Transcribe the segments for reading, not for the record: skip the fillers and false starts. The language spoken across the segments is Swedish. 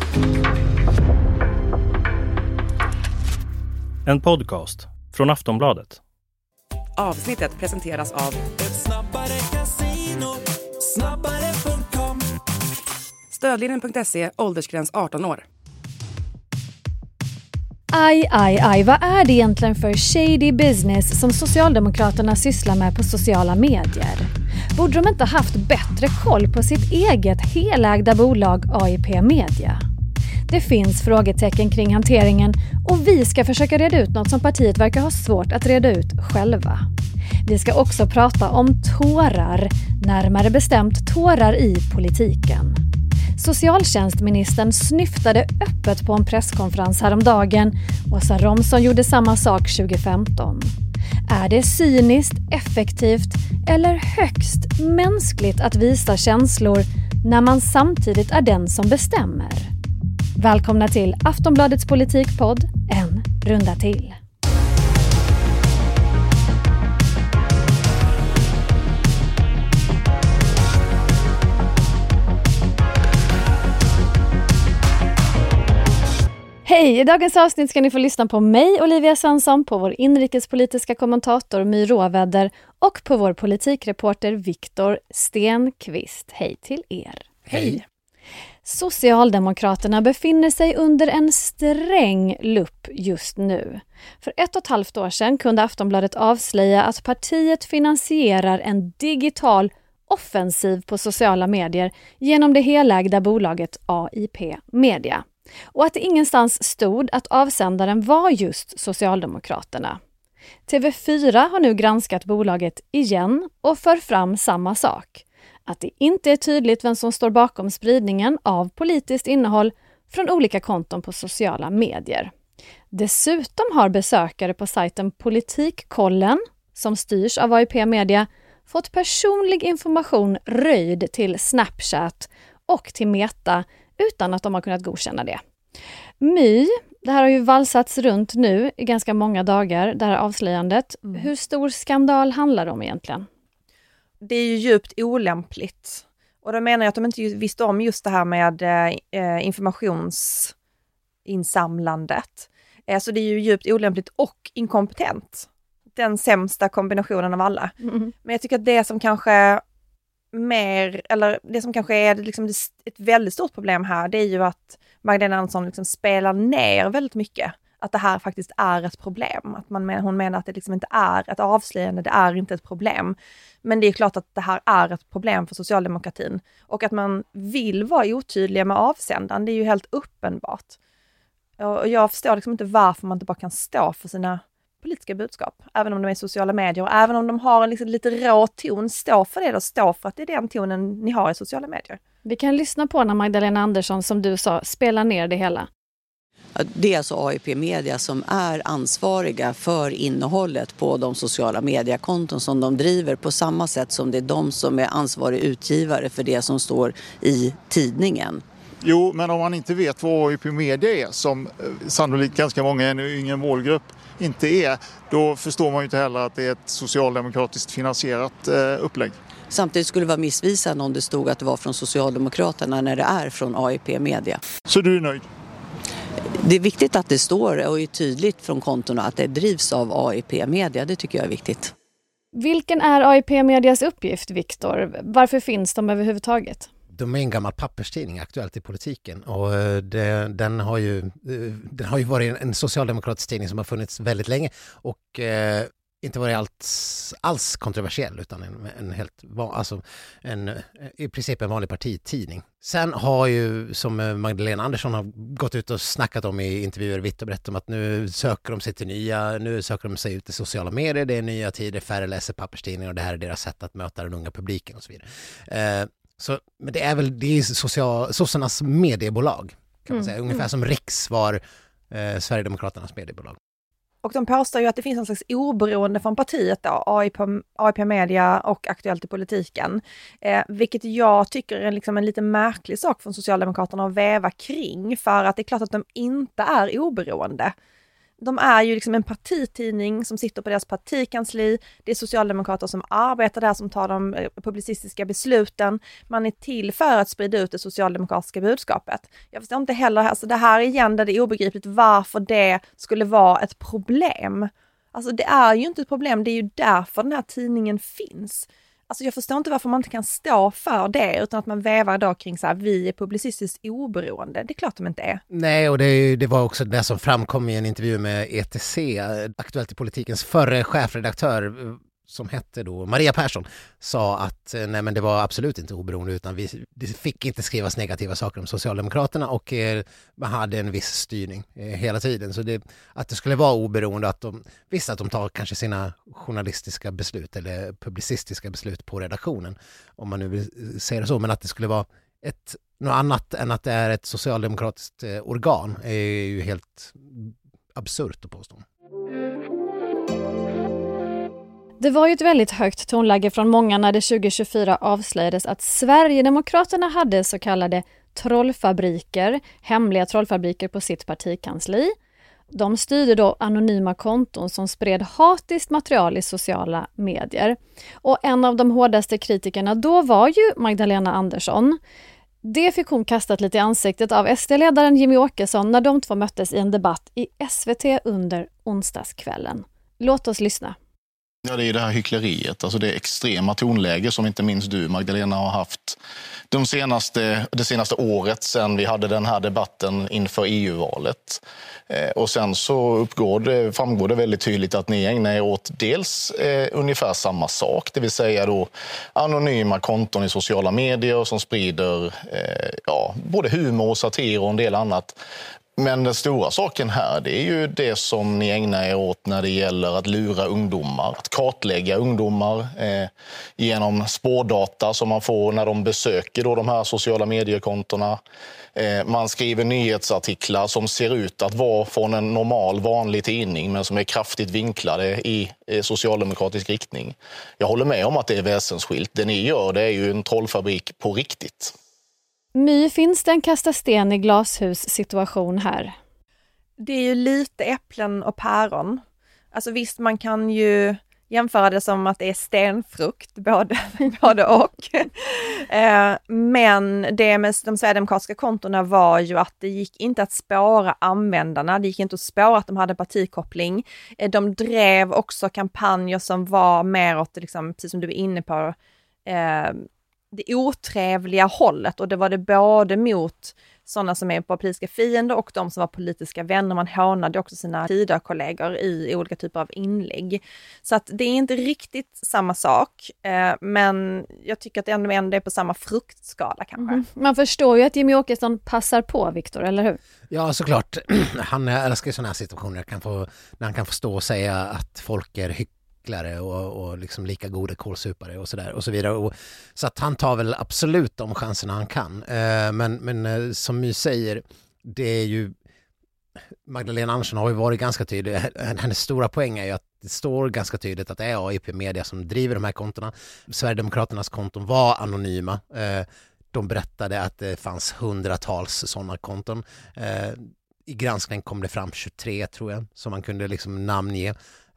En podcast från Aftonbladet. Avsnittet presenteras av Snabbare Casino, snabbare.com. Stödlinjen.se, åldersgräns 18 år. Aj, vad är det egentligen för shady business som Socialdemokraterna sysslar med på sociala medier? Borde de inte haft bättre koll på sitt eget helägda bolag AIP Media? Det finns frågetecken kring hanteringen och vi ska försöka reda ut något som partiet verkar ha svårt att reda ut själva. Vi ska också prata om tårar, närmare bestämt tårar i politiken. Socialtjänstministern snyftade öppet på en presskonferens häromdagen. Åsa Romson gjorde samma sak 2015. Är det cyniskt, effektivt eller högst mänskligt att visa känslor när man samtidigt är den som bestämmer? Välkomna till Aftonbladets politikpodd, en runda till. Hej! I dagens avsnitt ska ni få lyssna på mig, Olivia Svensson, på vår inrikespolitiska kommentator My Råväder och på vår politikreporter Viktor Stenqvist. Hej till er! Hej! Socialdemokraterna befinner sig under en sträng lupp just nu. För 1,5 år sedan kunde Aftonbladet avslöja att partiet finansierar en digital offensiv på sociala medier genom det helägda bolaget AIP Media. Och att det ingenstans stod att avsändaren var just Socialdemokraterna. TV4 har nu granskat bolaget igen och för fram samma sak. Att det inte är tydligt vem som står bakom spridningen av politiskt innehåll från olika konton på sociala medier. Dessutom har besökare på sajten Politikkollen, som styrs av AIP Media, fått personlig information röjd till Snapchat och till Meta utan att de har kunnat godkänna det. My, det här har ju valsats runt nu i ganska många dagar, det här avslöjandet. Hur stor skandal handlar det om egentligen? Det är ju djupt olämpligt. Och då menar jag att de inte visste om just det här med informationsinsamlandet. Så det är ju djupt olämpligt och inkompetent. Den sämsta kombinationen av alla. Men jag tycker att det som kanske är liksom ett väldigt stort problem här, det är ju att Magdalena Andersson liksom spelar ner väldigt mycket att det här faktiskt är ett problem. Att hon menar att det liksom inte är ett avslöjande, det är inte ett problem. Men det är klart att det här är ett problem för socialdemokratin. Och att man vill vara otydliga med avsändaren, det är ju helt uppenbart. Och jag förstår liksom inte varför man inte bara kan stå för sina politiska budskap, även om de är sociala medier och även om de har en liksom lite rå ton, stå för det och stå för att det är den tonen ni har i sociala medier. Vi kan lyssna på när Magdalena Andersson, som du sa, spelar ner det hela. Det är alltså AIP Media som är ansvariga för innehållet på de sociala mediekonton som de driver, på samma sätt som det är de som är ansvarig utgivare för det som står i tidningen. Jo, men om man inte vet vad AIP Media är, som sannolikt ganska många i en yngre målgrupp inte är, då förstår man ju inte heller att det är ett socialdemokratiskt finansierat upplägg. Samtidigt skulle det vara missvisande om det stod att det var från Socialdemokraterna när det är från AIP Media. Så du är nöjd? Det är viktigt att det står och är tydligt från kontona att det drivs av AIP Media. Det tycker jag är viktigt. Vilken är AIP Medias uppgift, Viktor? Varför finns de överhuvudtaget? De är en gammal papperstidning, Aktuellt i politiken, och den har ju varit en socialdemokratisk tidning som har funnits väldigt länge och inte varit alls kontroversiell, utan i princip en vanlig partitidning. Sen har ju, som Magdalena Andersson har gått ut och snackat om i intervjuer vitt och brett, om att nu söker de sig ut i sociala medier, det är nya tider, färre läser papperstidningar och det här är deras sätt att möta den unga publiken och så vidare. Men det är sossarnas mediebolag, kan man säga. Ungefär som Riks var Sverigedemokraternas mediebolag. Och de påstår ju att det finns en slags oberoende från partiet då, AIP Media och Aktuellt i politiken. Vilket jag tycker är liksom en lite märklig sak från Socialdemokraterna att väva kring. För att det är klart att de inte är oberoende. De är ju liksom en partitidning som sitter på deras partikansli. Det är socialdemokrater som arbetar där, som tar de publicistiska besluten. Man är till för att sprida ut det socialdemokratiska budskapet. Jag förstår inte heller, alltså det här igen där det är obegripligt varför det skulle vara ett problem. Alltså det är ju inte ett problem, det är ju därför den här tidningen finns. Alltså jag förstår inte varför man inte kan stå för det utan att man vävar då kring så här, vi är publicistiskt oberoende. Det är klart de inte är. Nej, och det var också det som framkom i en intervju med ETC, Aktuellt i politikens förre chefredaktör som hette då Maria Persson, sa att nej, men det var absolut inte oberoende utan det fick inte skrivas negativa saker om Socialdemokraterna och man hade en viss styrning hela tiden. Så att det skulle vara oberoende, att de visste att de tar kanske sina journalistiska beslut eller publicistiska beslut på redaktionen, om man nu vill säga det så, men att det skulle vara något annat än att det är ett socialdemokratiskt organ är ju helt absurt att påstå. Det var ju ett väldigt högt tonläge från många när det 2024 avslöjades att Sverigedemokraterna hade så kallade trollfabriker, hemliga trollfabriker på sitt partikansli. De styrde då anonyma konton som spred hatiskt material i sociala medier. Och en av de hårdaste kritikerna då var ju Magdalena Andersson. Det fick hon kastat lite i ansiktet av SD-ledaren Jimmy Åkesson när de två möttes i en debatt i SVT under onsdagskvällen. Låt oss lyssna. Ja, det är det här hyckleriet, alltså det extrema tonläge som inte minst du, Magdalena, har haft det senaste året sedan vi hade den här debatten inför EU-valet. Och sen så framgår det väldigt tydligt att ni ägnar er åt dels ungefär samma sak, det vill säga då anonyma konton i sociala medier som sprider både humor och satir och en del annat. Men den stora saken här, det är ju det som ni ägnar er åt när det gäller att lura ungdomar, att kartlägga ungdomar genom spårdata som man får när de besöker då de här sociala mediekontona. Man skriver nyhetsartiklar som ser ut att vara från en normal, vanlig tidning men som är kraftigt vinklade i socialdemokratisk riktning. Jag håller med om att det är väsensskilt. Det ni gör, det är ju en trollfabrik på riktigt. My, finns det en kasta sten i glashus situation här? Det är ju lite äpplen och päron. Alltså visst, man kan ju jämföra det som att det är stenfrukt, både och. Men det med de sverigedemokratiska kontona var ju att det gick inte att spåra användarna. Det gick inte att spåra att de hade partikoppling. De drev också kampanjer som var mer åt, liksom, precis som du är inne på, det otrevliga hållet, och det var det både mot sådana som är politiska fiender och de som var politiska vänner. Man hånade också sina Tidökollegor i olika typer av inlägg. Så att det är inte riktigt samma sak, men jag tycker att det ändå är på samma fruktskala kanske. Mm. Man förstår ju att Jimmy Åkesson passar på, Viktor, eller hur? Ja, såklart. Han älskar sådana här situationer när han kan få stå och säga att folk är och liksom lika goda kålsupare och sådär och så vidare. Så att han tar väl absolut de chanserna han kan. Men som My säger, det är ju Magdalena Andersson har ju varit ganska tydlig. Hennes stora poäng är ju att det står ganska tydligt att det är AIP Media som driver de här kontona. Sverigedemokraternas konton var anonyma. De berättade att det fanns hundratals sådana konton. I granskningen kom det fram 23, tror jag, som man kunde liksom namnge.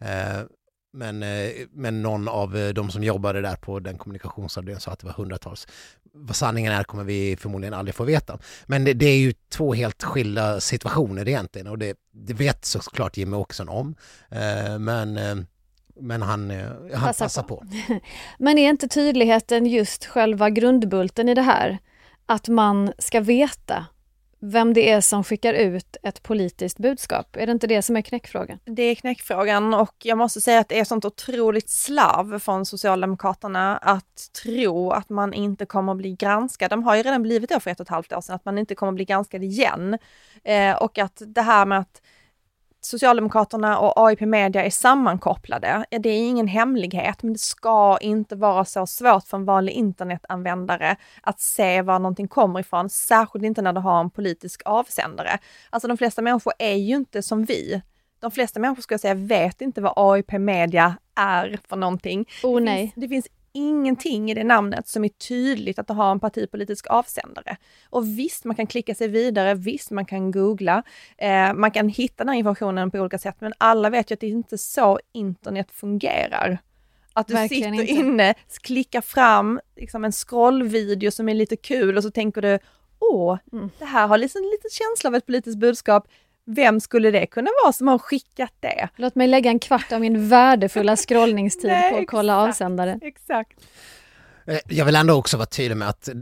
Men någon av de som jobbade där på den kommunikationsavdelningen sa att det var hundratals. Vad sanningen är kommer vi förmodligen aldrig få veta. Men det är ju två helt skilda situationer egentligen, och det vet såklart Jimmy Åkesson om. Men han passar på. Men är inte tydligheten just själva grundbulten i det här? Att man ska veta vem det är som skickar ut ett politiskt budskap. Är det inte det som är knäckfrågan? Det är knäckfrågan, och jag måste säga att det är sånt otroligt slarv från Socialdemokraterna att tro att man inte kommer att bli granskad. De har ju redan blivit det för 1,5 år sedan, att man inte kommer att bli granskad igen. Och att det här med att Socialdemokraterna och AIP Media är sammankopplade, det är ingen hemlighet, men det ska inte vara så svårt för en vanlig internetanvändare att se var någonting kommer ifrån, särskilt inte när du har en politisk avsändare. Alltså de flesta människor är ju inte som vi. De flesta människor, ska jag säga, vet inte vad AIP Media är för någonting. Nej. Det finns ingenting i det namnet som är tydligt att det har en partipolitisk avsändare. Och visst, man kan klicka sig vidare, visst man kan googla, man kan hitta den här informationen på olika sätt, men alla vet ju att det inte är så internet fungerar. Att du Verkligen sitter inte. inne, klickar fram liksom en scrollvideo som är lite kul och så tänker du, det här har liksom lite känsla av ett politiskt budskap. Vem skulle det kunna vara som har skickat det? Låt mig lägga en kvart av min värdefulla scrollningstid på att kolla avsändare. Exakt. Jag vill ändå också vara tydlig med att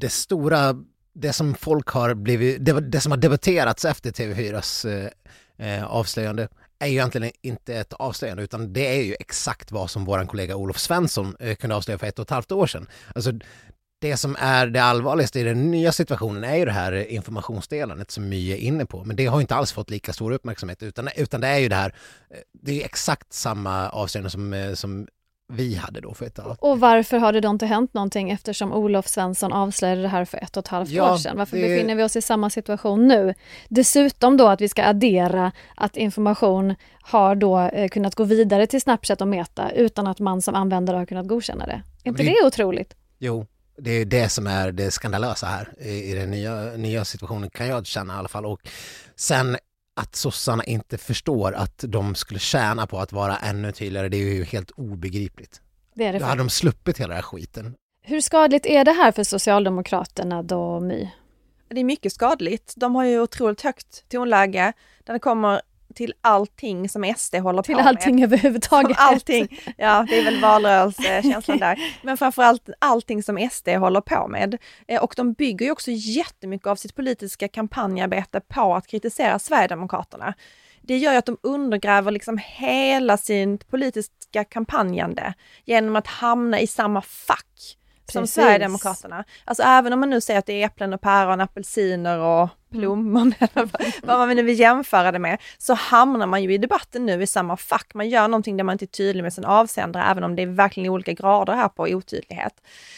det som folk har blivit, det som har debatterats efter TV4s avslöjande är ju egentligen inte ett avslöjande, utan det är ju exakt vad som våran kollega Olof Svensson kunde avslöja för 1,5 år sedan. Alltså, det som är det allvarligaste i den nya situationen är ju det här informationsdelandet som My är inne på. Men det har ju inte alls fått lika stor uppmärksamhet, utan det är ju det här, det är exakt samma avslöjande som vi hade då för ett år. Och varför har det då inte hänt någonting eftersom Olof Svensson avslöjade det här för 1,5 år sedan? Varför befinner vi oss i samma situation nu? Dessutom då att vi ska addera att information har då kunnat gå vidare till Snapchat och Meta utan att man som användare har kunnat godkänna det. Är inte det otroligt? Jo, det är det som är det skandalösa här i den nya situationen, kan jag känna i alla fall. Och sen att sossarna inte förstår att de skulle tjäna på att vara ännu tydligare, det är ju helt obegripligt. Det är det. Då hade de sluppit hela den här skiten. Hur skadligt är det här för Socialdemokraterna då, My? Det är mycket skadligt. De har ju otroligt högt tonläge när det kommer till allting som SD håller på med. Till allting överhuvudtaget. Allting. Ja, det är väl valrörelsekänslan där. Men framförallt allting som SD håller på med. Och de bygger ju också jättemycket av sitt politiska kampanjarbete på att kritisera Sverigedemokraterna. Det gör ju att de undergräver liksom hela sin politiska kampanjande genom att hamna i samma fack som Sverigedemokraterna. Alltså även om man nu säger att det är äpplen och päron, apelsiner och plommon, vad man nu vill jämföra det med, så hamnar man ju i debatten nu i samma fack. Man gör någonting där man inte är tydlig med sin avsändare, även om det är verkligen olika grader här på otydlighet.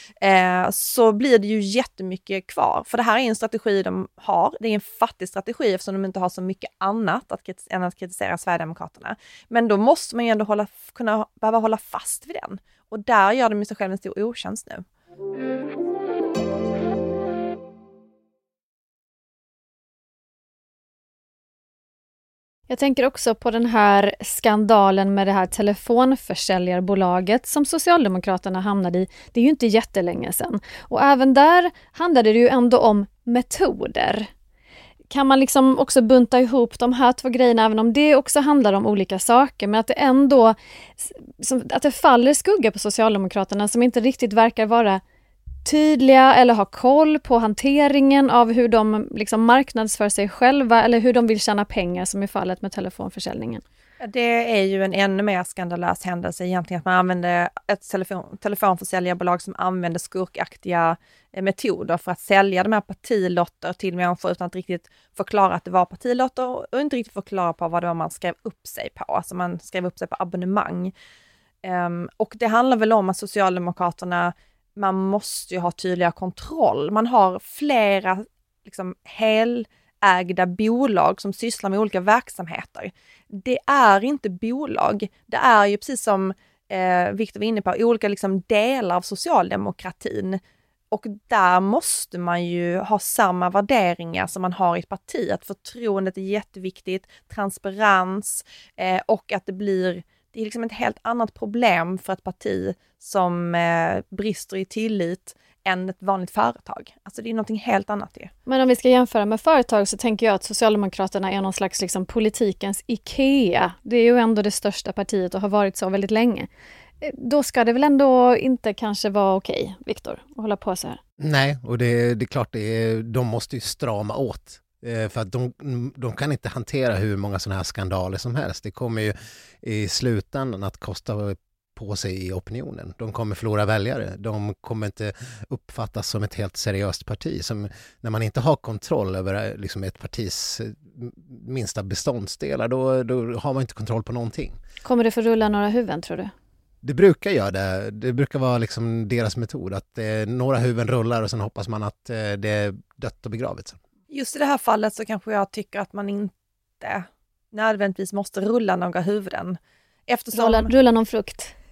Så blir det ju jättemycket kvar. För det här är en strategi de har. Det är en fattig strategi eftersom de inte har så mycket annat än att kritisera Sverigedemokraterna. Men då måste man ju ändå behöva hålla fast vid den. Och där gör de sig själv en stor otjänst nu. Jag tänker också på den här skandalen med det här telefonförsäljarбolaget som Socialdemokraterna hamnade i. Det är ju inte jättelänge sedan. Och även där handlade det ju ändå om metoder. Kan man liksom också bunta ihop de här två grejerna, även om det också handlar om olika saker, men att det ändå att det faller skugga på Socialdemokraterna som inte riktigt verkar vara tydliga eller ha koll på hanteringen av hur de liksom marknadsför sig själva eller hur de vill tjäna pengar, som i fallet med telefonförsäljningen. Det är ju en ännu mer skandalös händelse egentligen, att man använder ett telefonförsäljarbolag som använder skurkaktiga metoder för att sälja de här partilotter till människor utan att riktigt förklara att det var partilotter och inte riktigt förklara på vad det var man skrev upp sig på. Alltså man skrev upp sig på abonnemang. Och det handlar väl om att Socialdemokraterna, man måste ju ha tydliga kontroll. Man har flera liksom helägda bolag som sysslar med olika verksamheter. Det är inte bolag. Det är ju precis som Viktor var inne på, olika liksom delar av socialdemokratin. Och där måste man ju ha samma värderingar som man har i ett parti. Att förtroendet är jätteviktigt, transparens och att det är liksom ett helt annat problem för ett parti som brister i tillit än ett vanligt företag. Alltså det är någonting helt annat det. Men om vi ska jämföra med företag så tänker jag att Socialdemokraterna är någon slags liksom politikens IKEA. Det är ju ändå det största partiet och har varit så väldigt länge. Då ska det väl ändå inte kanske vara okej, Viktor, att hålla på så här? Nej, och det är klart, de måste ju strama åt. För att de kan inte hantera hur många sådana här skandaler som helst. Det kommer ju i slutändan att kosta på sig i opinionen. De kommer förlora väljare. De kommer inte uppfattas som ett helt seriöst parti. Som när man inte har kontroll över liksom ett partis minsta beståndsdelar, då har man inte kontroll på någonting. Kommer det få rulla några huvuden, tror du? Det brukar göra det. Det brukar vara liksom deras metod. Att några huvuden rullar och sen hoppas man att det är dött och begravet. Just i det här fallet så kanske jag tycker att man inte nödvändigtvis måste rulla några huvuden. Eftersom... Rulla någon frukt.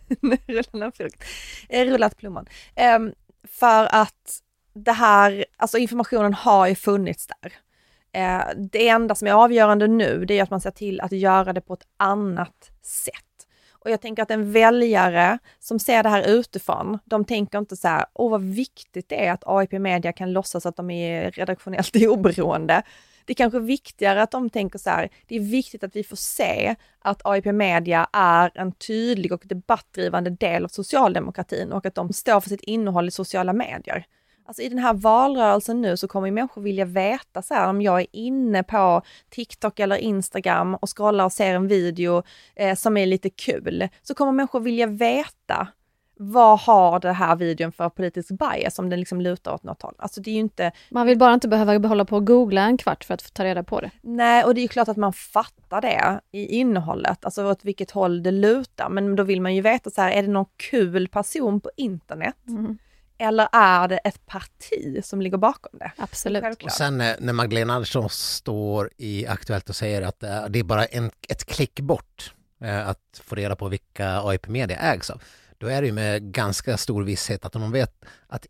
Rullat plommon. För att det här, alltså informationen har ju funnits där. Det enda som är avgörande nu, det är att man ser till att göra det på ett annat sätt. Och jag tänker att en väljare som ser det här utifrån, de tänker inte så här, vad viktigt det är att AIP Media kan låtsas att de är redaktionellt oberoende. Det är kanske viktigare att de tänker så här, det är viktigt att vi får se att AIP Media är en tydlig och debattdrivande del av socialdemokratin och att de står för sitt innehåll i sociala medier. Alltså i den här valrörelsen nu så kommer ju människor vilja veta så här, om jag är inne på TikTok eller Instagram och scrollar och ser en video som är lite kul, så kommer människor vilja veta vad har det här videon för politisk bias om den liksom lutar åt något håll. Alltså det är ju inte... Man vill bara inte behöva behålla på att googla en kvart för att få ta reda på det. Nej, och det är ju klart att man fattar det i innehållet, alltså åt vilket håll det lutar. Men då vill man ju veta så här, är det någon kul person på internet? Mm. Eller är det ett parti som ligger bakom det? Absolut. Och sen när Magdalena Andersson står i Aktuellt och säger att det är bara ett klick bort att få reda på vilka AIP Media ägs av, då är det ju med ganska stor visshet att de vet att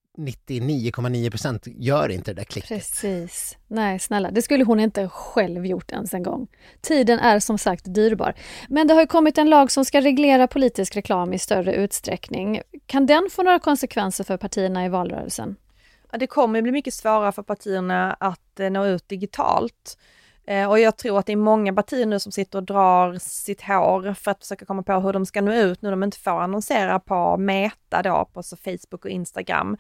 99,9% gör inte det där klicket. Precis. Nej, snälla. Det skulle hon inte själv gjort ens en gång. Tiden är som sagt dyrbar. Men det har ju kommit en lag som ska reglera politisk reklam i större utsträckning. Kan den få några konsekvenser för partierna i valrörelsen? Ja, det kommer bli mycket svårare för partierna att nå ut digitalt. Och jag tror att det är många partier nu som sitter och drar sitt hår för att försöka komma på hur de ska nå ut när de inte får annonsera på Meta då, på så Facebook och Instagram.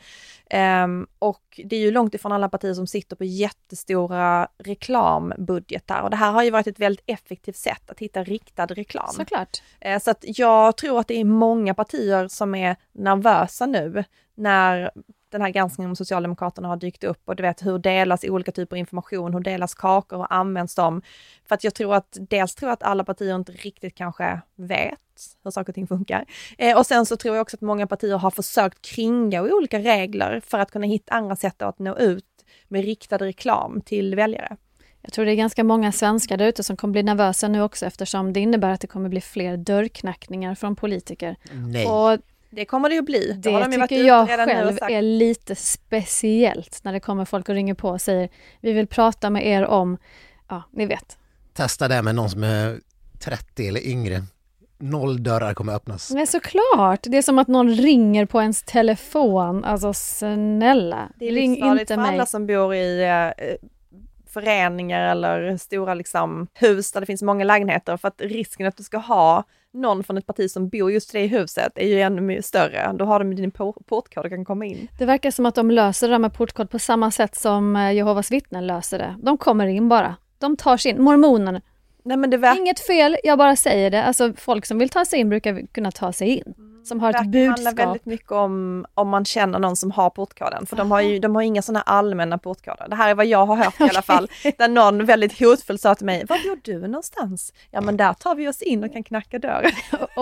Och det är ju långt ifrån alla partier som sitter på jättestora reklambudgetar. Och det här har ju varit ett väldigt effektivt sätt att hitta riktad reklam. Såklart. Så att jag tror att det är många partier som är nervösa nu när den här granskningen om Socialdemokraterna har dykt upp, och du vet hur delas olika typer av information, hur delas kakor och används de. För att jag tror att alla partier inte riktigt kanske vet hur saker och ting funkar. Och sen så tror jag också att många partier har försökt kringgå olika regler för att kunna hitta andra sätt att nå ut med riktad reklam till väljare. Jag tror det är ganska många svenskar där ute som kommer bli nervösa nu också, eftersom det innebär att det kommer bli fler dörrknackningar från politiker. Nej. Och det kommer det ju bli. Det tycker jag själv är lite speciellt när det kommer folk och ringer på och säger vi vill prata med er om, ja, ni vet. Testa det med någon som är 30 eller yngre. 0 dörrar kommer öppnas. Men såklart, det är som att någon ringer på ens telefon. Alltså snälla, det är ring inte för mig. Alla som bor i föreningar eller stora liksom, hus där det finns många lägenheter, för att risken att du ska ha någon från ett parti som bor just i det huset är ju ännu större. Då har de din portkod och kan komma in. Det verkar som att de löser det där med portkod på samma sätt som Jehovas vittnen löser det. De kommer in bara. De tar sig in. Mormonen. Nej, men inget fel, jag bara säger det. Alltså folk som vill ta sig in brukar kunna ta sig in. Som har ett budskap. Det handlar väldigt mycket om man känner någon som har portkoden. För de har inga sådana allmänna portkoder. Det här är vad jag har hört i alla fall. Där någon väldigt hotfull sa till mig, var bor du någonstans? Ja, men där tar vi oss in och kan knacka dörren.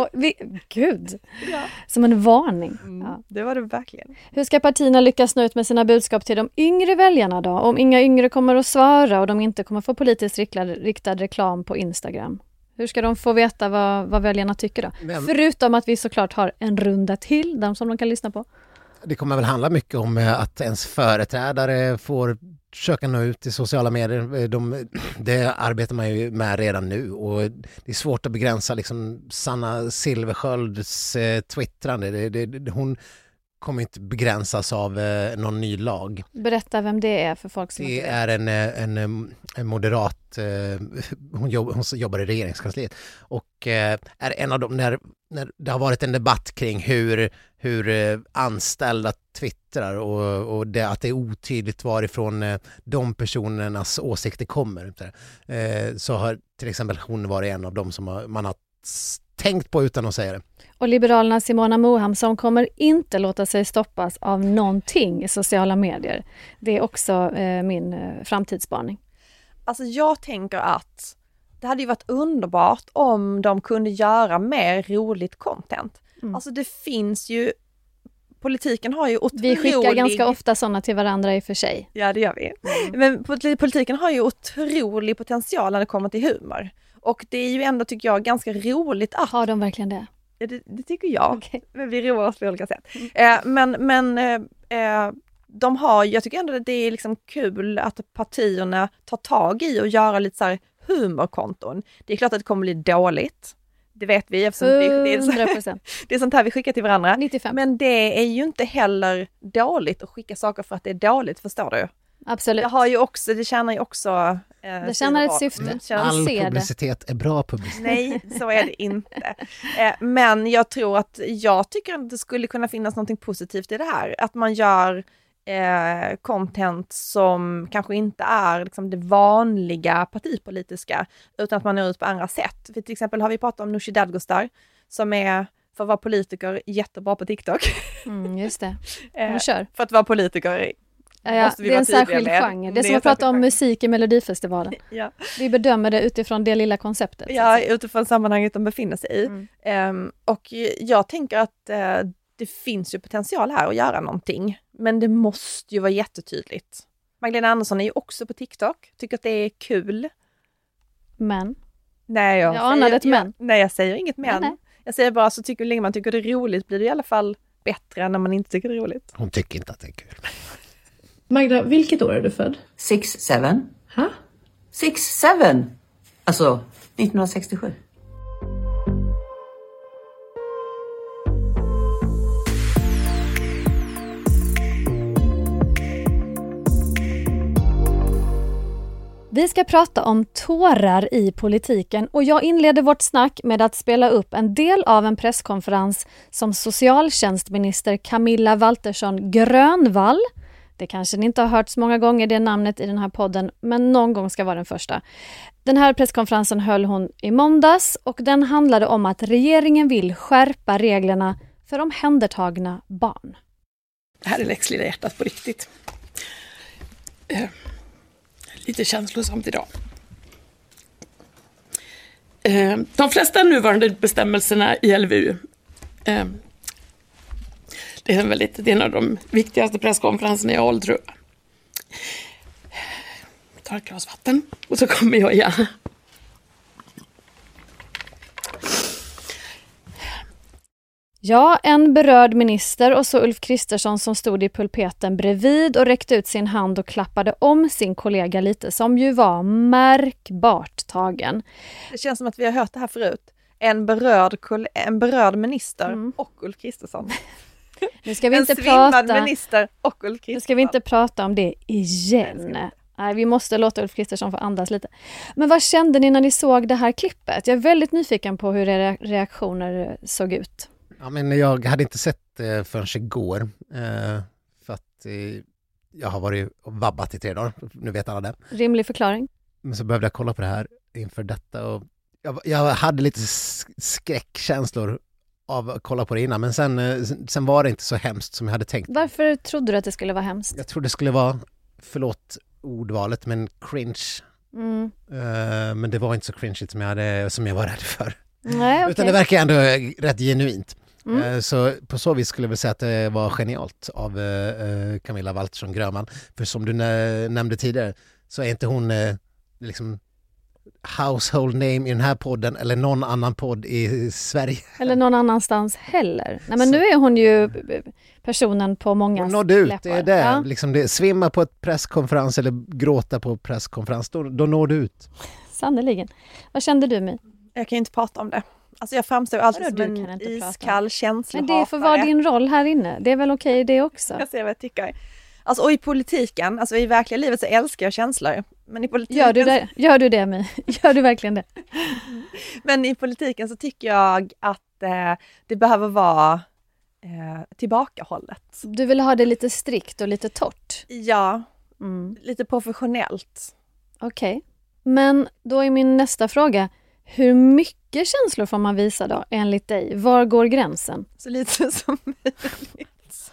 Gud, ja. Som en varning. Ja. Det var det verkligen. Hur ska partierna lyckas nå ut med sina budskap till de yngre väljarna då? Om inga yngre kommer att svara och de inte kommer få politiskt riktad reklam på Instagram. Hur ska de få veta vad väljarna tycker då? Förutom att vi såklart har en runda till, de som de kan lyssna på. Det kommer väl handla mycket om att ens företrädare får försöka nå ut i sociala medier. Det arbetar man ju med redan nu, och det är svårt att begränsa liksom Sanna Silverskölds twittrande. Hon kommer inte begränsas av någon ny lag. Berätta vem det är för folk som det är en moderat, hon jobbar i regeringskansliet och är en av dem när det har varit en debatt kring hur anställda twittrar och att det är otydligt varifrån de personernas åsikter kommer. Så har till exempel hon varit en av dem som man har tänkt på utan att säga det. Och Liberalerna Simona Mohamsson kommer inte låta sig stoppas av någonting i sociala medier. Det är också min framtidsspaning. Alltså jag tänker att det hade ju varit underbart om de kunde göra mer roligt content. Alltså det finns ju, politiken har ju otrolig... Vi skickar ganska ofta sådana till varandra i och för sig. Ja, det gör vi. Men politiken har ju otrolig potential när det kommer till humor. Och det är ju ändå, tycker jag, ganska roligt att... Har de verkligen det? Ja, det tycker jag. Okej. Men vi roar oss på olika sätt. De har, jag tycker ändå att det är liksom kul att partierna tar tag i och göra lite så här humorkonton. Det är klart att det kommer bli dåligt. Det vet vi eftersom 100%. det är sånt här vi skickar till varandra. 95. Men det är ju inte heller dåligt att skicka saker för att det är dåligt, förstår du? Absolut. Det tjänar ju också... det tjänar ett syfte. All Ser publicitet är bra publicitet. Nej, så är det inte. Men jag tycker att det skulle kunna finnas något positivt i det här. Att man gör content som kanske inte är liksom det vanliga partipolitiska, utan att man når ut på andra sätt. För till exempel har vi pratat om Nooshi Dadgostar som är, för att vara politiker, jättebra på TikTok. Just det. Hon kör. För att vara politiker måste vi det är vara en särskild med. genre. Det är som att prata om musik i Melodifestivalen. Ja. Vi bedömer det utifrån det lilla konceptet. Ja, utifrån sammanhanget de befinner sig i. Och jag tänker att det finns ju potential här att göra någonting. Men det måste ju vara jättetydligt. Magdalena Andersson är ju också på TikTok. Tycker att det är kul. Men? Nej, jag anade ett men. Nej, jag säger inget men. Nej. Jag säger bara så länge man tycker det är roligt blir det i alla fall bättre än när man inte tycker det är roligt. Hon tycker inte att det är kul. Magda, vilket år är du född? 6-7. Ha? 6-7. Alltså 1967. Vi ska prata om tårar i politiken och jag inleder vårt snack med att spela upp en del av en presskonferens som socialtjänstminister Camilla Waltersson Grönvall, det kanske ni inte har hört så många gånger det namnet i den här podden, men någon gång ska vara den första. Den här presskonferensen höll hon i måndags och den handlade om att regeringen vill skärpa reglerna för omhändertagna barn. Det här är Lex Lilla hjärtat på riktigt. Lite känslosamt idag. De flesta nuvarande bestämmelserna i LVU, det är en av de viktigaste presskonferenserna jag håller, tror jag. Jag tar ett glas vatten och så kommer jag igen. Ja, en berörd minister och så Ulf Kristersson som stod i pulpeten bredvid och räckte ut sin hand och klappade om sin kollega lite, som ju var märkbart tagen. Det känns som att vi har hört det här förut. En berörd minister och Ulf Kristersson. Nu ska vi en inte svimmad minister och Ulf Kristersson. Nu ska vi inte prata om det igen. Nej, vi måste låta Ulf Kristersson få andas lite. Men vad kände ni när ni såg det här klippet? Jag är väldigt nyfiken på hur era reaktioner såg ut. Ja, men jag hade inte sett det förrän igår. För att jag har varit och vabbat i 3 dagar. Nu vet alla det. Rimlig förklaring. Men så behövde jag kolla på det här inför detta. Och jag hade lite skräckkänslor av att kolla på det innan. Men sen var det inte så hemskt som jag hade tänkt. Varför trodde du att det skulle vara hemskt? Jag trodde det skulle vara, förlåt ordvalet, men cringe. Men det var inte så cringeigt som jag var rädd för. Nej, okay. Utan det verkar ändå rätt genuint. Så på så vis skulle jag väl säga att det var genialt av Camilla Waltersson Grönvall. För som du nämnde tidigare så är inte hon liksom household name i den här podden eller någon annan podd i Sverige. Eller någon annanstans heller. Nej, men nu är hon ju personen på många hon nådde ut, läppar. det är det. Ja. Liksom det. Svimma på ett presskonferens eller gråta på presskonferens, då når du ut. Sannoliken. Vad kände du, My? Jag kan inte prata om det. Alltså jag framstår alltid som en iskall känslohatare. Men det får vara din roll här inne. Det är väl okej det också. Jag ser vad jag tycker. Alltså, och i politiken, alltså i verkliga livet så älskar jag känslor. Men i politiken... Gör du det, My? Gör du verkligen det? Men i politiken så tycker jag att det behöver vara tillbakahållet. Du vill ha det lite strikt och lite torrt? Ja, lite professionellt. Okej. Men då är min nästa fråga, hur mycket känslor får man visa då, enligt dig? Var går gränsen? Så lite som möjligt.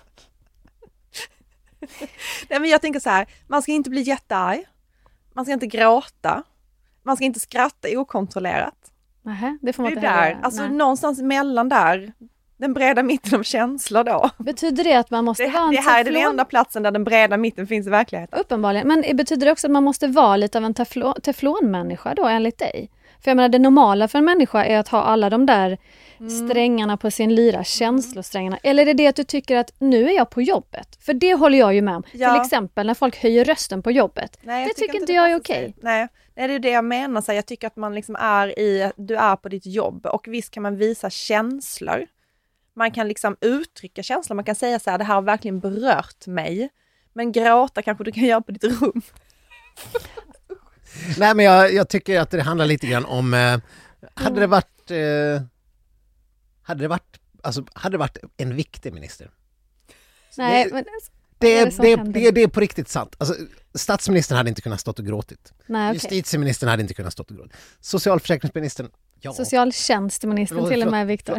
Nej, men jag tänker så här, man ska inte bli jättearg. Man ska inte gråta. Man ska inte skratta okontrollerat. Nähä, det får man det inte där. göra. Alltså någonstans mellan där, den breda mitten av känslor då. Betyder det att man måste vara en det här är den enda platsen där den breda mitten finns i verkligheten. Uppenbarligen. Men betyder det också att man måste vara lite av en teflonmänniska då, enligt dig? För jag menar, det normala för en människa är att ha alla de där strängarna på sin lyra, känslosträngarna. Eller är det det att du tycker att nu är jag på jobbet? För det håller jag ju med om. Ja. Till exempel när folk höjer rösten på jobbet. Nej, det tycker inte jag är okej. Nej, det är det jag menar. Så jag tycker att man liksom du är på ditt jobb. Och visst kan man visa känslor. Man kan liksom uttrycka känslor. Man kan säga så här, det här har verkligen berört mig. Men gråta kanske du kan göra på ditt rum. Nej, men jag tycker att det handlar lite grann om... Hade det varit en viktig minister? Nej, men... Det är på riktigt sant. Alltså, statsministern hade inte kunnat stått och gråtit. Nej, okay. Justitieministern hade inte kunnat stått och gråtit. Socialförsäkringsministern, ja. Socialtjänstministern till och med, Viktor.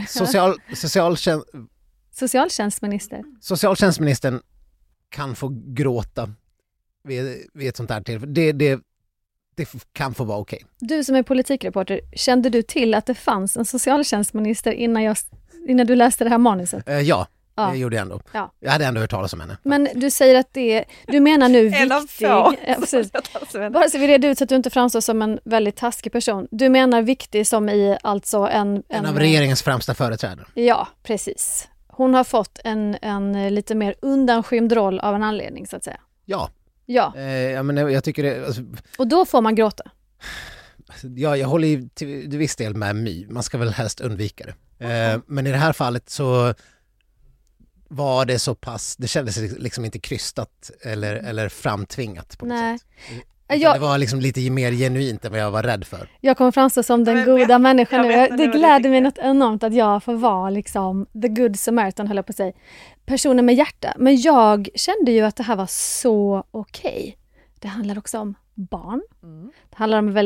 Socialtjänstminister. Socialtjänstministern kan få gråta vid ett sånt här tillfälle. Det kan få vara okej. Du som är politikreporter, kände du till att det fanns en socialtjänstminister innan du läste det här manuset? Ja. Det gjorde jag ändå. Ja. Jag hade ändå hört talas om henne. Men du säger att du menar nu viktig... Bara så vi reder ut så att du inte framstår som en väldigt taskig person. Du menar viktig som i alltså en av regeringens främsta företrädare. Ja, precis. Hon har fått en lite mer undanskymd roll av en anledning, så att säga. Ja. Men jag tycker det... Alltså... Och då får man gråta. Ja, jag håller ju till viss del med My. Man ska väl helst undvika det. Men i det här fallet så... var det så pass, det kändes liksom inte krystat eller framtvingat på något sätt. Det var liksom lite mer genuint än vad jag var rädd för. Jag kommer framstå som den goda människan nu. Det gläder mig något enormt att jag får vara liksom the good Samaritan, höll jag på att säga. Personen med hjärta. Men jag kände ju att det här var så okej. Det handlar också om barn. Det handlar om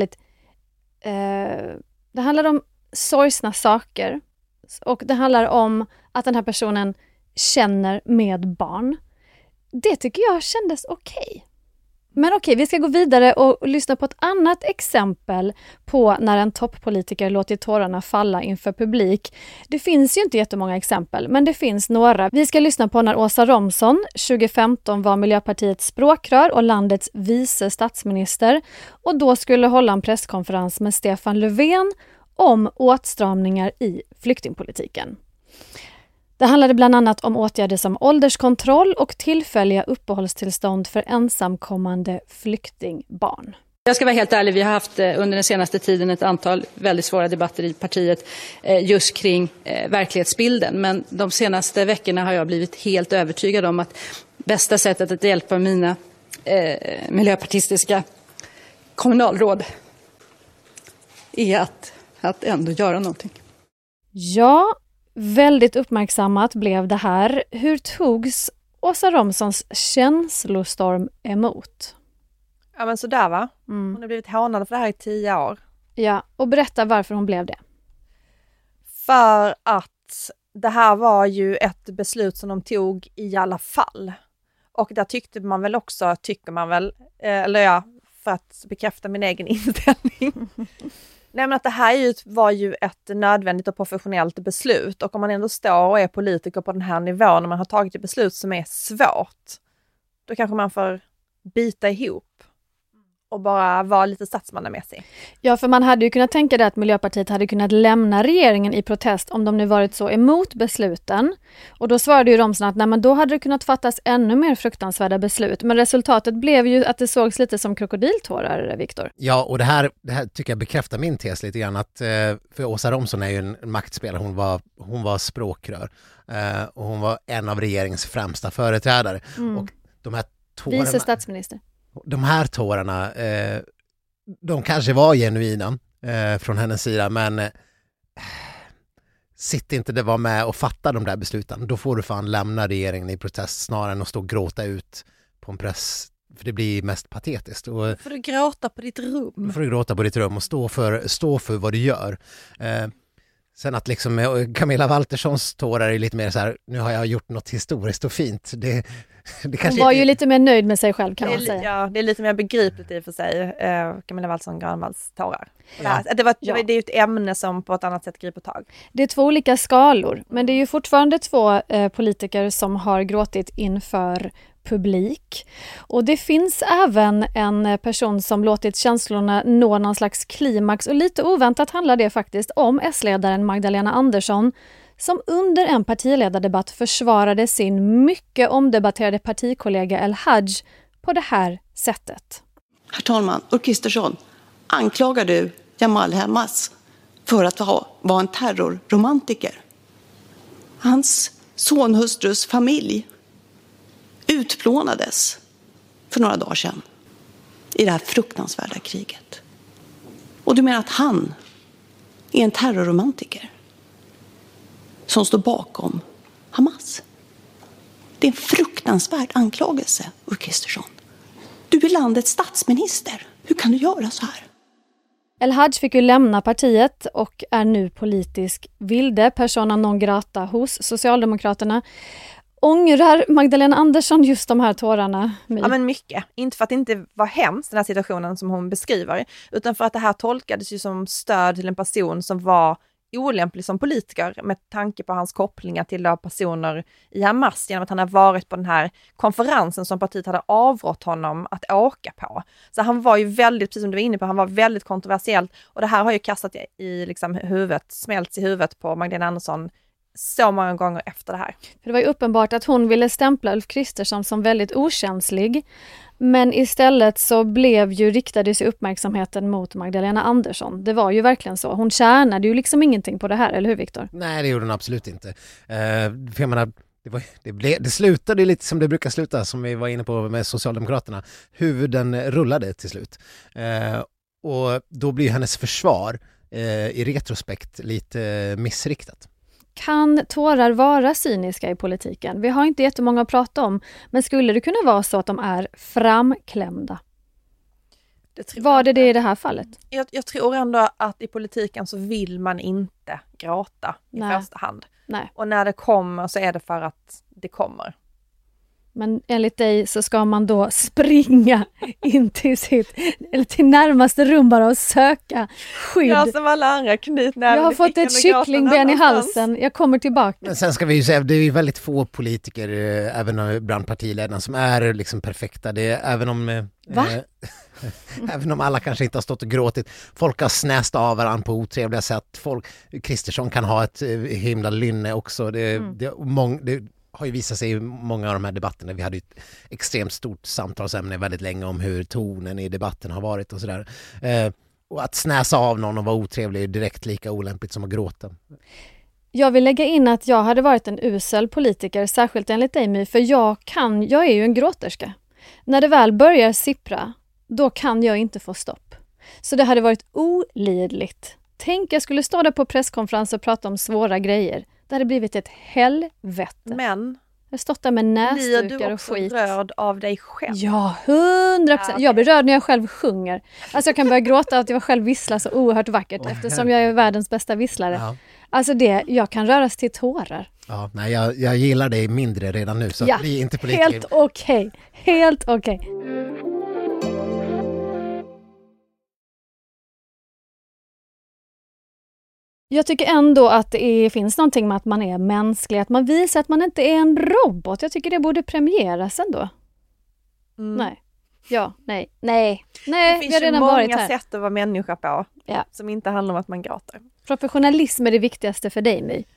det handlar om sorgsna saker. Och det handlar om att den här personen känner med barn. Det tycker jag kändes okej. Men okej, vi ska gå vidare och lyssna på ett annat exempel på när en toppolitiker låter tårarna falla inför publik. Det finns ju inte jättemånga exempel, men det finns några. Vi ska lyssna på när Åsa Romson 2015 var Miljöpartiets språkrör och landets vice statsminister och då skulle hålla en presskonferens med Stefan Löfven om åtstramningar i flyktingpolitiken. Det handlade bland annat om åtgärder som ålderskontroll och tillfälliga uppehållstillstånd för ensamkommande flyktingbarn. Jag ska vara helt ärlig, vi har haft under den senaste tiden ett antal väldigt svåra debatter i partiet just kring verklighetsbilden. Men de senaste veckorna har jag blivit helt övertygad om att bästa sättet att hjälpa mina miljöpartistiska kommunalråd är att ändå göra någonting. Ja, väldigt uppmärksammat blev det här. Hur togs Åsa Romsons känslostorm emot? Ja, men sådär va? Hon har blivit hånad för det här i 10 år. Ja, och berätta varför hon blev det. För att det här var ju ett beslut som de tog i alla fall. Och där tycker man väl, eller ja, för att bekräfta min egen inställning. Nej, men att det här var ju ett nödvändigt och professionellt beslut. Och om man ändå står och är politiker på den här nivån och man har tagit ett beslut som är svårt, då kanske man får bita ihop och bara vara lite statsmannamässig. Ja, för man hade ju kunnat tänka det att Miljöpartiet hade kunnat lämna regeringen i protest om de nu varit så emot besluten. Och då svarade ju Romson att nej, men då hade det kunnat fattas ännu mer fruktansvärda beslut. Men resultatet blev ju att det sågs lite som krokodiltårar, Viktor. Ja, och det här tycker jag bekräftar min tes lite grann. Att, för Åsa Romson är ju en maktspelare, hon var språkrör. Och hon var en av regeringens främsta företrädare. Och de här tårarna... Vice statsminister. De här tårarna, de kanske var genuina från hennes sida, men sitt inte det var med och fatta de där besluten. Då får du fan lämna regeringen i protest snarare än att stå och gråta ut på en press, för det blir mest patetiskt. Och får du gråta på ditt rum. Då får du gråta på ditt rum och stå för vad du gör. Sen att liksom Camilla Walterssons tårar är lite mer så här, nu har jag gjort något historiskt och fint. Det hon var ju lite mer nöjd med sig själv, kan man säga. Ja, det är lite mer begripligt i och för sig, Camilla Waltersson Granvalls tårar. Ja. Det är ju ett ämne som på ett annat sätt griper tag. Det är 2 olika skalor, men det är ju fortfarande 2 politiker som har gråtit inför publik. Och det finns även en person som låtit känslorna nå någon slags klimax, och lite oväntat handlar det faktiskt om S-ledaren Magdalena Andersson, som under en partiledardebatt försvarade sin mycket omdebatterade partikollega El Haj på det här sättet. Herr talman, Ulf Kristersson, anklagar du Jamal Hamas för att vara en terrorromantiker? Hans sonhustrus familj utplånades för några dagar sedan i det här fruktansvärda kriget. Och du menar att han är en terrorromantiker som står bakom Hamas? Det är en fruktansvärd anklagelse, Ulf Kristersson. Du är landets statsminister. Hur kan du göra så här? El Haj fick ju lämna partiet och är nu politisk vilde, persona non grata hos Socialdemokraterna. Ångrar Magdalena Andersson just de här tårarna? Ja, men mycket. Inte för att det inte var hemskt den här situationen som hon beskriver, utan för att det här tolkades ju som stöd till en person som var olämplig som politiker med tanke på hans kopplingar till personer i Hamas, genom att han har varit på den här konferensen som partiet hade avrått honom att åka på. Så han var ju väldigt, precis som du var inne på, han var väldigt kontroversiell, och det här har ju kastat i liksom huvudet, smälts i huvudet på Magdalena Andersson så många gånger efter det här. För det var ju uppenbart att hon ville stämpla Ulf Kristersson som väldigt okänslig, men istället så riktade sig uppmärksamheten mot Magdalena Andersson. Det var ju verkligen så. Hon tjänade ju liksom ingenting på det här, eller hur Viktor? Nej, det gjorde hon absolut inte. För jag menar, det slutade lite som det brukar sluta, som vi var inne på med Socialdemokraterna. Huvuden rullade till slut. Och då blir hennes försvar i retrospekt lite missriktat. Kan tårar vara cyniska i politiken? Vi har inte jättemånga att prata om, men skulle det kunna vara så att de är framklämda? Var det i det här fallet? Jag tror ändå att i politiken så vill man inte gråta i första hand. Nej. Och när det kommer så är det för att det kommer. Men enligt dig så ska man då springa in till till närmaste rum bara och söka skydd. Jag som alla andra knytnäven. Jag har fått ett kycklingben i halsen. Jag kommer tillbaka. Men sen ska vi ju säga, det är ju väldigt få politiker, även bland partiledarna, som är liksom perfekta. Det är, även om alla kanske inte har stått och gråtit. Folk har snäst av varandra på otrevliga sätt. Kristersson kan ha ett himla lynne också. Det har ju visat sig i många av de här debatterna. Vi hade ju ett extremt stort samtalsämne väldigt länge om hur tonen i debatten har varit och sådär. Och att snäsa av någon och vara otrevlig är direkt lika olämpligt som att gråta. Jag vill lägga in att jag hade varit en usel politiker, särskilt enligt dig My, för jag är ju en gråterska. När det väl börjar sippra, då kan jag inte få stopp. Så det hade varit olidligt. Tänk, jag skulle stå där på presskonferens och prata om svåra grejer. Det hade blivit ett helvete. Men jag har stått där med näsdukar och skit. Blir du också rörd av dig själv? Ja, 100%. Jag blir rörd när jag själv sjunger. Alltså jag kan börja gråta av att jag själv visslar så oerhört vackert, eftersom jag är världens bästa visslare. Ja. Alltså jag kan röras till tårar. Ja, nej, jag gillar dig mindre redan nu, så att bli inte politiker. Helt okej. Helt okej. Jag tycker ändå att det finns någonting med att man är mänsklig, att man visar att man inte är en robot. Jag tycker det borde premieras ändå. Nej. Ja, nej. Det finns ju många sätt att vara människa på, som inte handlar om att man gråter. Professionalism är det viktigaste för dig, My.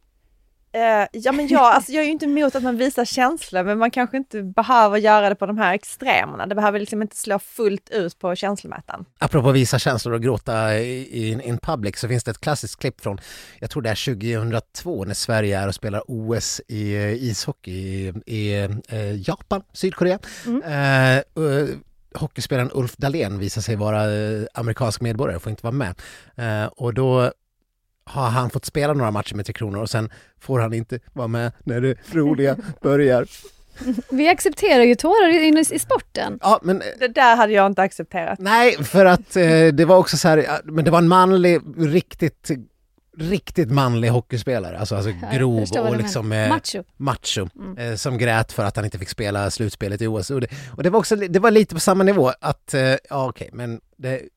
Jag är ju inte emot att man visar känslor, men man kanske inte behöver göra det på de här extremerna. Det behöver liksom inte slå fullt ut på känslomätaren. Apropå visa känslor och gråta in public, så finns det ett klassiskt klipp från, jag tror det är 2002, när Sverige är och spelar OS i ishockey i Japan, Sydkorea. Hockeyspelaren Ulf Dahlén visar sig vara amerikansk medborgare, får inte vara med. Och då har han fått spela några matcher med 3 Kronor och sen får han inte vara med när det roliga börjar. Vi accepterar ju tårar i sporten. Ja, men det där hade jag inte accepterat. Nej, för att det var också så här, men det var en manlig, riktigt manlig hockeyspelare, alltså grov och liksom macho som grät för att han inte fick spela slutspelet i OS. Och det var också, det var lite på samma nivå att men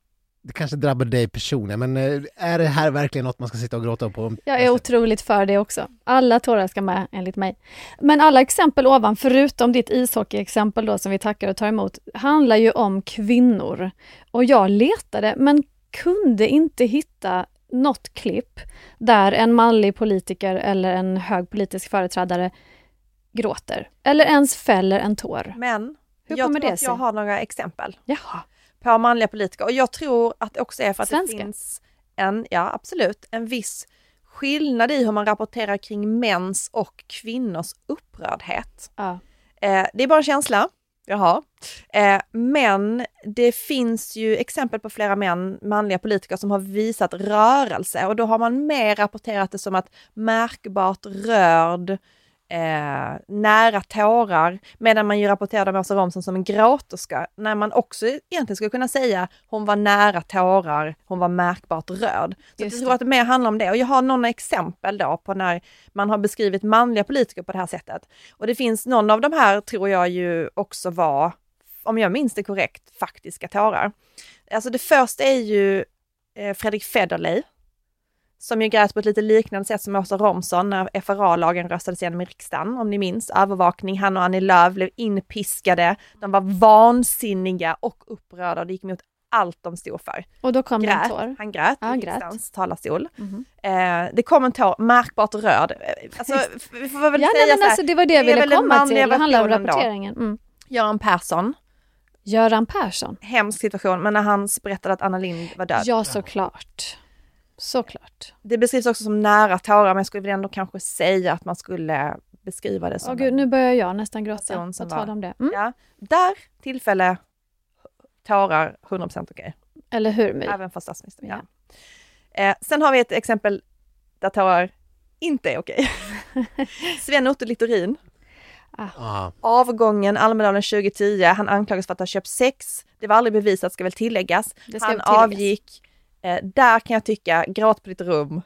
det kanske drabbar dig personligen, men är det här verkligen något man ska sitta och gråta på? Jag är otroligt för det också. Alla tårar ska med, enligt mig. Men alla exempel ovan, förutom ditt ishockey-exempel då som vi tackar och tar emot, handlar ju om kvinnor. Och jag letade, men kunde inte hitta något klipp där en manlig politiker eller en hög politisk företrädare gråter. Eller ens fäller en tår. Men hur jag kommer tror det att sig? jag har några exempel. Jaha. På manliga politiker. Och jag tror att det också är för att Svenska. det finns en viss skillnad i hur man rapporterar kring mäns och kvinnors upprördhet. Ja. Det är bara en känsla. Jaha. Men det finns ju exempel på flera manliga politiker som har visat rörelse. Och då har man mer rapporterat det som att märkbart rörd, nära tårar, medan man ju rapporterade Åsa Romson som en gråterska, när man också egentligen skulle kunna säga hon var nära tårar, hon var märkbart rörd. Så jag tror att det mer handlar om det. Och jag har några exempel då på när man har beskrivit manliga politiker på det här sättet. Och det finns någon av de här, tror jag ju också var, om jag minns det korrekt, faktiska tårar. Alltså det första är ju Fredrik Federley, som ju grät på ett lite liknande sätt som Åsa Romson när FRA-lagen röstades igenom i riksdagen, om ni minns. Övervakning, han och Annie Lööf blev inpiskade. De var vansinniga och upprörda och det gick emot allt de stod för. Och då kom det en tår. Han grät i riksdagens talarstol. Det kom en tår, märkbart rörd. Alltså, vi får väl säga men så här, alltså, det var det jag ville komma till. Det handlar om rapporteringen. Göran Persson. Hemsk situation, men när han berättade att Anna Lindh var död. Ja, såklart. Såklart. Det beskrivs också som nära tårar, men jag skulle ändå kanske säga att man skulle beskriva det som... Gud, nu börjar jag nästan gråta. Vad talar om det? Ja, där tillfälle tårar 100% okej. Eller hur? My? Även för statsministern, ja. Sen har vi ett exempel där tårar inte är okej. Sven Otto Littorin. Avgången Almedalen 2010. Han anklagas för att ha köpt sex. Det var aldrig bevisat, ska väl tilläggas. Han avgick. Där kan jag tycka, gråt på ditt rum.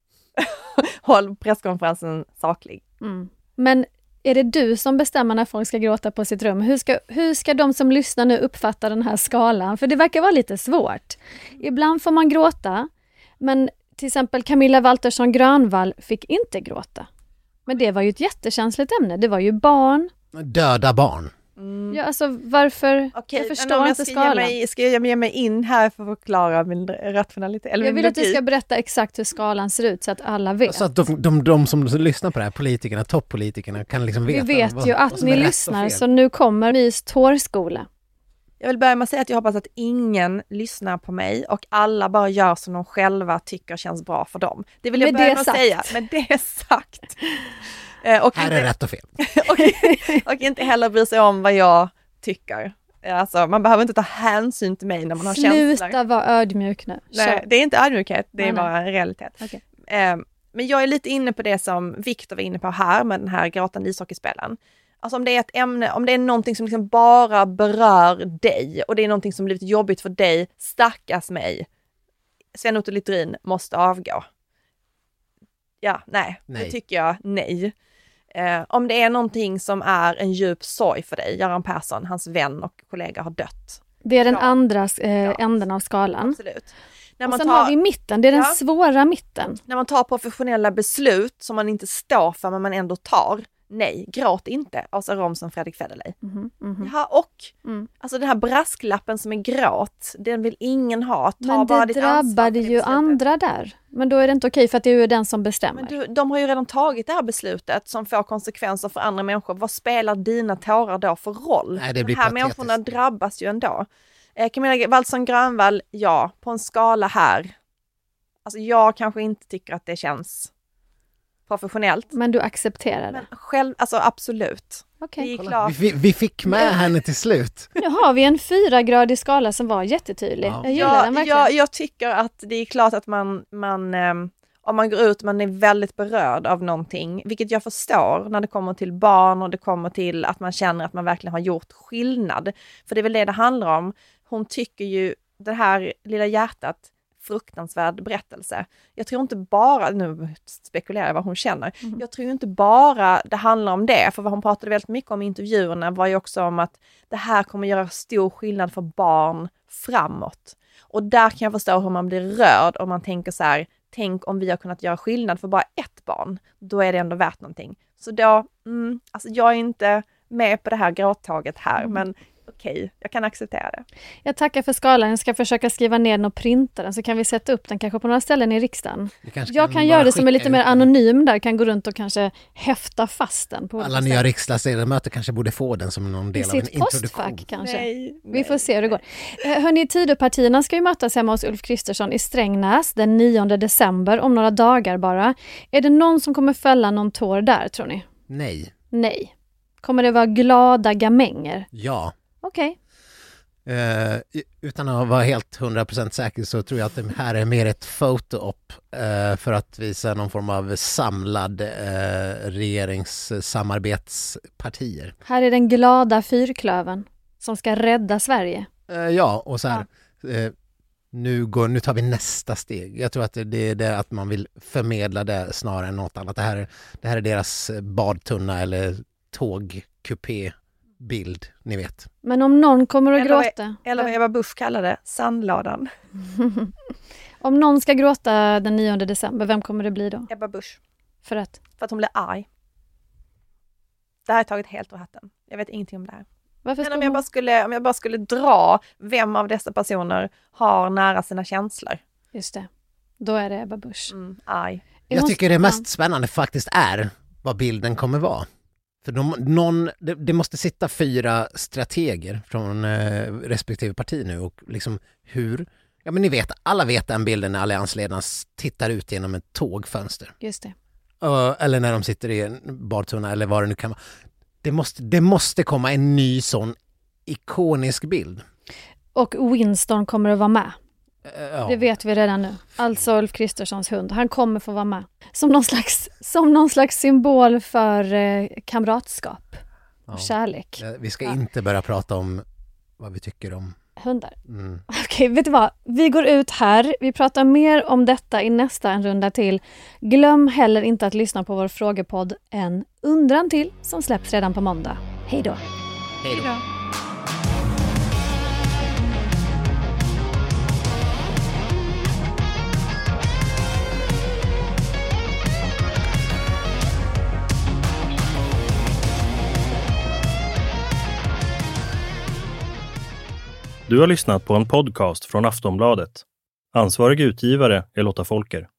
Håll presskonferensen saklig. Men är det du som bestämmer när folk ska gråta på sitt rum? Hur ska de som lyssnar nu uppfatta den här skalan? För det verkar vara lite svårt. Ibland får man gråta, men till exempel Camilla Waltersson Grönvall fick inte gråta. Men det var ju ett jättekänsligt ämne. Det var ju barn. Döda barn. Ja, alltså varför? Jag förstår inte skalan. Ska jag ge mig in här för att förklara min rationalitet? Eller jag vill att du ska berätta exakt hur skalan ser ut så att alla vet. Så att de som lyssnar på det här, politikerna, toppolitikerna, kan liksom veta. Vi vet ju att ni lyssnar, så nu kommer Mys tårskola. Jag vill börja med att säga att jag hoppas att ingen lyssnar på mig och alla bara gör som de själva tycker känns bra för dem. Det vill jag börja med att säga. Men det är sagt. Och här är rätt och fel. och inte heller bry sig om vad jag tycker. Alltså, man behöver inte ta hänsyn till mig när man har känslor. Sluta vara ödmjuk nu. Nej, det är inte ödmjukhet, det är bara en realitet. Okay. Men jag är lite inne på det som Viktor var inne på här med den här gråtande ishockeyspelaren. Alltså om det är ett ämne, om det är någonting som liksom bara berör dig och det är någonting som blivit jobbigt för dig, stackars mig. Sven Otto Littorin måste avgå. Ja, nej. Det tycker jag nej. Om det är någonting som är en djup sorg för dig, Göran Persson, hans vän och kollega har dött. Det är den andra änden av skalan. Absolut. Och sen har vi mitten, det är den svåra mitten. När man tar professionella beslut som man inte står för men man ändå tar. Nej, gråt inte. Åsa Romson, Fredrik Federley. Ja, alltså den här brasklappen som är gråt, den vill ingen ha. Men det drabbade ju andra där. Men då är det inte okej för att det är ju den som bestämmer. Men de har ju redan tagit det här beslutet som får konsekvenser för andra människor. Vad spelar dina tårar då för roll? Nej, det blir de här människorna drabbas ju ändå. Camilla Waltersson Grönvall, ja, på en skala här. Alltså jag kanske inte tycker att det känns professionellt. Men du accepterar det? Själv, alltså absolut. Okay. Vi fick med henne till slut. Nu har vi en 4-gradig skala som var jättetydlig. Ja. Jag gillar den verkligen. Jag tycker att det är klart att man om man går ut, man är väldigt berörd av någonting, vilket jag förstår när det kommer till barn och det kommer till att man känner att man verkligen har gjort skillnad. För det är väl det handlar om. Hon tycker ju, det här lilla hjärtat, fruktansvärd berättelse. Jag tror inte bara, nu spekulerar jag vad hon känner, jag tror inte bara det handlar om det, för vad hon pratade väldigt mycket om i intervjuerna var ju också om att det här kommer göra stor skillnad för barn framåt. Och där kan jag förstå hur man blir rörd om man tänker så här, tänk om vi har kunnat göra skillnad för bara ett barn, då är det ändå värt någonting. Så då, alltså jag är inte med på det här gråttaget här, men okej, jag kan acceptera det. Jag tackar för skalan. Jag ska försöka skriva ner den och printa den, så kan vi sätta upp den kanske på några ställen i riksdagen. Jag kan göra det som är lite mer anonym där, kan gå runt och kanske häfta fast den. På alla nya riksdagsledamöter kanske borde få den som någon del av en introduktion. Postfack kanske. Nej. Vi får se hur det går. Hörrni, Tidöpartierna ska ju mötas hemma hos Ulf Kristersson i Strängnäs den 9 december, om några dagar bara. Är det någon som kommer fälla någon tår där, tror ni? Nej. Kommer det vara glada gamänger? Ja. Okej. Utan att vara helt 100% säker så tror jag att det här är mer ett photo-op för att visa någon form av samlad regeringssamarbetspartier. Här är den glada fyrklöven som ska rädda Sverige. Ja, och så här... Nu tar vi nästa steg. Jag tror att det är det att man vill förmedla det snarare än något annat. Det här är deras badtunna eller tågkupé-bild, ni vet. Men om någon kommer att gråta... Eller vad Ebba Busch kallade sandladan. Om någon ska gråta den 9 december, vem kommer det bli då? Ebba Busch. För att hon blir arg. Det här är taget helt ur hatten. Jag vet ingenting om det här. Men om jag bara skulle dra vem av dessa personer har nära sina känslor. Just det. Då är det Ebba Busch. Arg. Jag tycker det mest spännande faktiskt är vad bilden kommer vara. För det måste sitta 4 strateger från respektive parti nu och liksom hur... Ja, men ni vet, alla vet den bilden när alliansledarna tittar ut genom ett tågfönster. Just det. Eller när de sitter i en badtunna eller vad det nu kan vara. Det måste komma en ny sån ikonisk bild. Och Winston kommer att vara med. Ja. Det vet vi redan nu. Alltså Ulf Kristerssons hund. Han kommer få vara med. Som någon slags symbol för kamratskap och kärlek. Vi ska inte börja prata om vad vi tycker om hundar. Okej, vet du vad? Vi går ut här. Vi pratar mer om detta i nästa en runda till. Glöm heller inte att lyssna på vår frågepodd En undran till som släpps redan på måndag. Hej då! Hej då! Du har lyssnat på en podcast från Aftonbladet. Ansvarig utgivare är Lotta Folker.